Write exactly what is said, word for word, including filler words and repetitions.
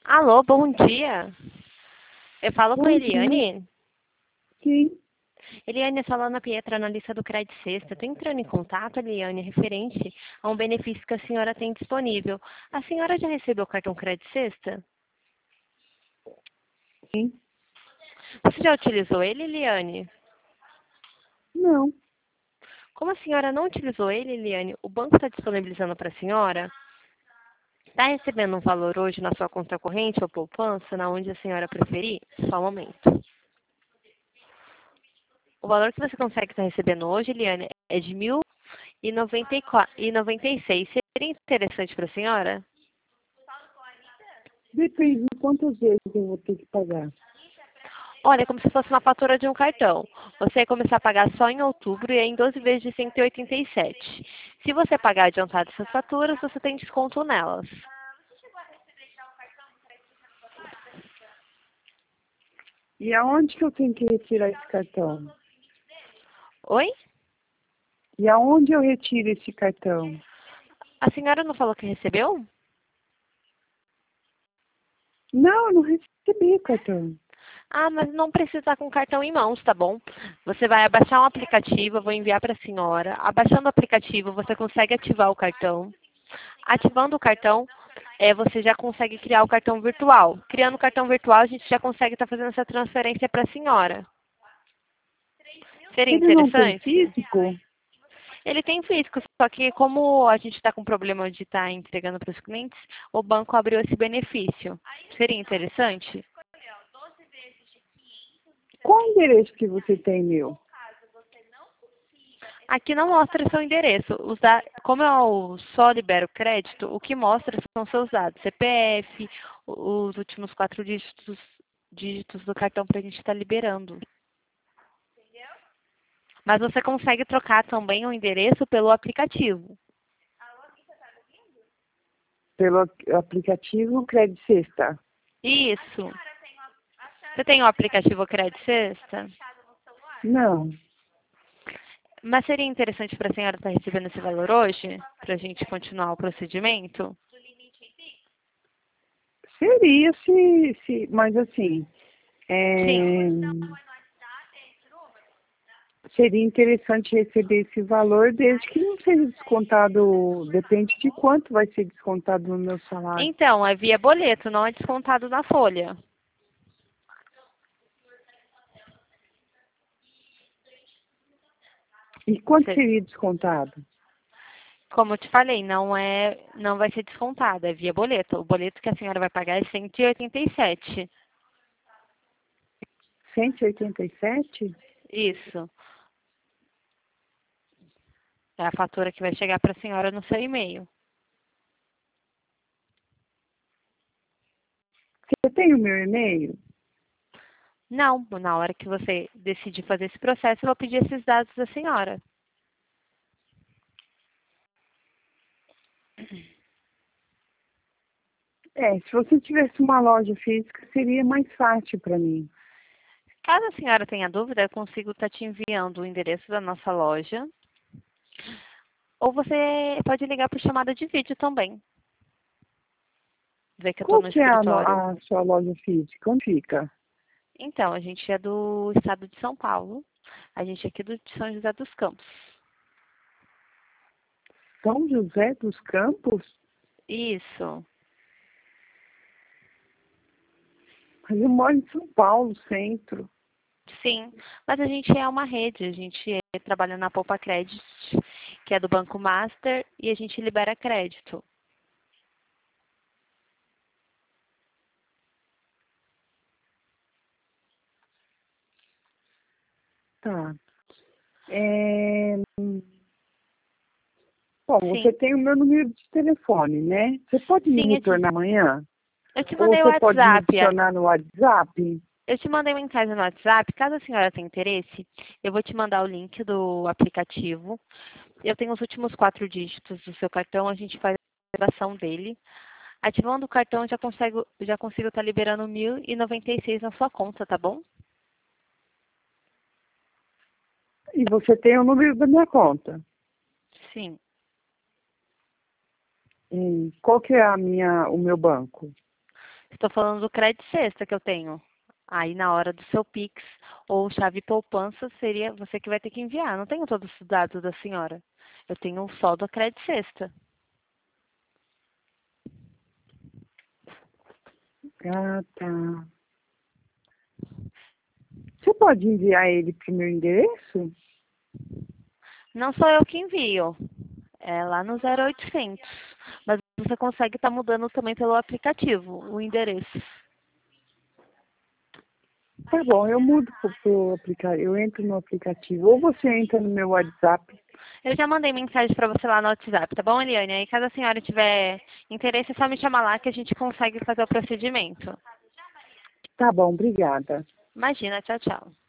Alô, bom dia. Eu falo com a Bom dia. Eliane. Sim. Eliane, essa Lana Pietra na lista do Cred Sexta. Estou entrando em contato, Eliane, referente a um benefício que a senhora tem disponível. A senhora já recebeu o cartão Cred Sexta? Sim. Você já utilizou ele, Eliane? Não. Como a senhora não utilizou ele, Eliane, o banco está disponibilizando para a senhora? Está recebendo um valor hoje na sua conta corrente ou poupança, na onde a senhora preferir? Só um momento. O valor que você consegue estar recebendo hoje, Eliane, é de mil e noventa e quatro e noventa e seis. Seria interessante para a senhora? Depende de quantas vezes eu vou ter que pagar. Olha, é como se fosse uma fatura de um cartão. Você vai começar a pagar só em outubro e é em doze vezes de cento e oitenta e sete. Se você pagar adiantado essas faturas, você tem desconto nelas. E aonde que eu tenho que retirar esse cartão? Oi? E aonde eu retiro esse cartão? A senhora não falou que recebeu? Não, eu não recebi o cartão. Ah, mas não precisa estar com o cartão em mãos, tá bom? Você vai abaixar um aplicativo, eu vou enviar para a senhora. Abaixando o aplicativo, você consegue ativar o cartão. Ativando o cartão, é, você já consegue criar o cartão virtual. Criando o cartão virtual, a gente já consegue estar fazendo essa transferência para a senhora. Seria Ele não tem interessante? físico? Ele tem físico, só que como a gente está com problema de estar entregando para os clientes, o banco abriu esse benefício. Seria interessante? Qual o endereço que você tem meu? Aqui não mostra seu endereço. Os da... Como eu só libero crédito, o que mostra são seus dados. C P F, os últimos quatro dígitos, dígitos do cartão para a gente estar liberando. Mas você consegue trocar também o endereço pelo aplicativo. Pelo ap- aplicativo Credit Sexta. Isso. Você tem o aplicativo Credit Sexta? Não. Mas seria interessante para a senhora estar recebendo esse valor hoje? Para a gente continuar o procedimento? Seria se, se mas assim, Sim. é, seria interessante receber esse valor desde que não seja descontado, depende de quanto vai ser descontado no meu salário. Então, é via boleto, não é descontado na folha. E quanto Você- seria descontado? Como eu te falei, não é, não vai ser descontado, é via boleto. O boleto que a senhora vai pagar é cento e oitenta e sete. cento e oitenta e sete? Isso. É a fatura que vai chegar para a senhora no seu e-mail. Você tem o meu e-mail? Não, na hora que você decidir fazer esse processo, eu vou pedir esses dados da senhora. É, se você tivesse uma loja física, seria mais fácil para mim. Caso a senhora tenha dúvida, eu consigo estar te enviando o endereço da nossa loja. Ou você pode ligar por chamada de vídeo também. Ver que eu estou Qual no que é a, no- escritório. a sua loja física? Onde fica? Então, a gente é do estado de São Paulo. A gente é aqui do de São José dos Campos. São José dos Campos? Isso. Mas eu moro em São Paulo, centro. Sim. Mas a gente é uma rede. A gente é- trabalha na Poupa Credit, que é do Banco Master, e a gente libera crédito. Tá. É, Bom, você Sim. tem o meu número de telefone, né? Você pode me Sim, eu te, retornar amanhã? eu te Ou mandei o você pode me WhatsApp. adicionar no WhatsApp? Eu te mandei mensagem no WhatsApp. Caso a senhora tenha interesse, eu vou te mandar o link do aplicativo. Eu tenho os últimos quatro dígitos do seu cartão, a gente faz a ativação dele. Ativando o cartão, eu já consigo, já consigo estar liberando mil e noventa e seis na sua conta, tá bom? E você tem o número da minha conta. Sim. E qual que é a minha, o meu banco? Estou falando do Cred Sexta que eu tenho. Aí na hora do seu Pix ou chave poupança seria você que vai ter que enviar. Não tenho todos os dados da senhora. Eu tenho só do Cred Sexta. Ah, tá. Você pode enviar ele para o meu endereço? Não sou eu que envio. É lá no zero oitocentos. Mas você consegue estar mudando também pelo aplicativo, o endereço. Tá bom, eu mudo pro, pro aplicativo, eu entro no aplicativo, ou você entra no meu WhatsApp. Eu já mandei mensagem para você lá no WhatsApp, tá bom, Eliane? Aí caso a senhora tiver interesse, é só me chamar lá que a gente consegue fazer o procedimento. Tá bom, obrigada. Imagina, tchau, tchau.